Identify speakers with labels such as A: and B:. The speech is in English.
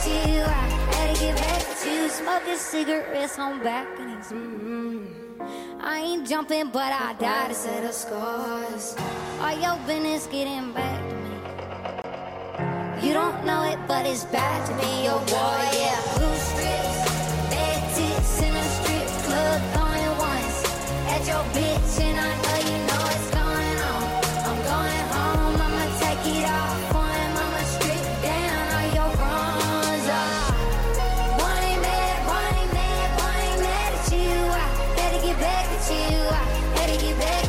A: you. I gotta get back at you. Smoking cigarettes on balconies. I ain't jumping, but I die to set the scores. All your business getting back to me. You don't know it, but it's bad to be your boy, yeah. Blue strips, bad tits in a strip club, throwing ones at your bitch, and I know you know it's going on. I'm going home, I'ma take it off for him, I'ma strip down all your wrongs. Boy ain't mad at you. I gotta get back at you. I gotta get back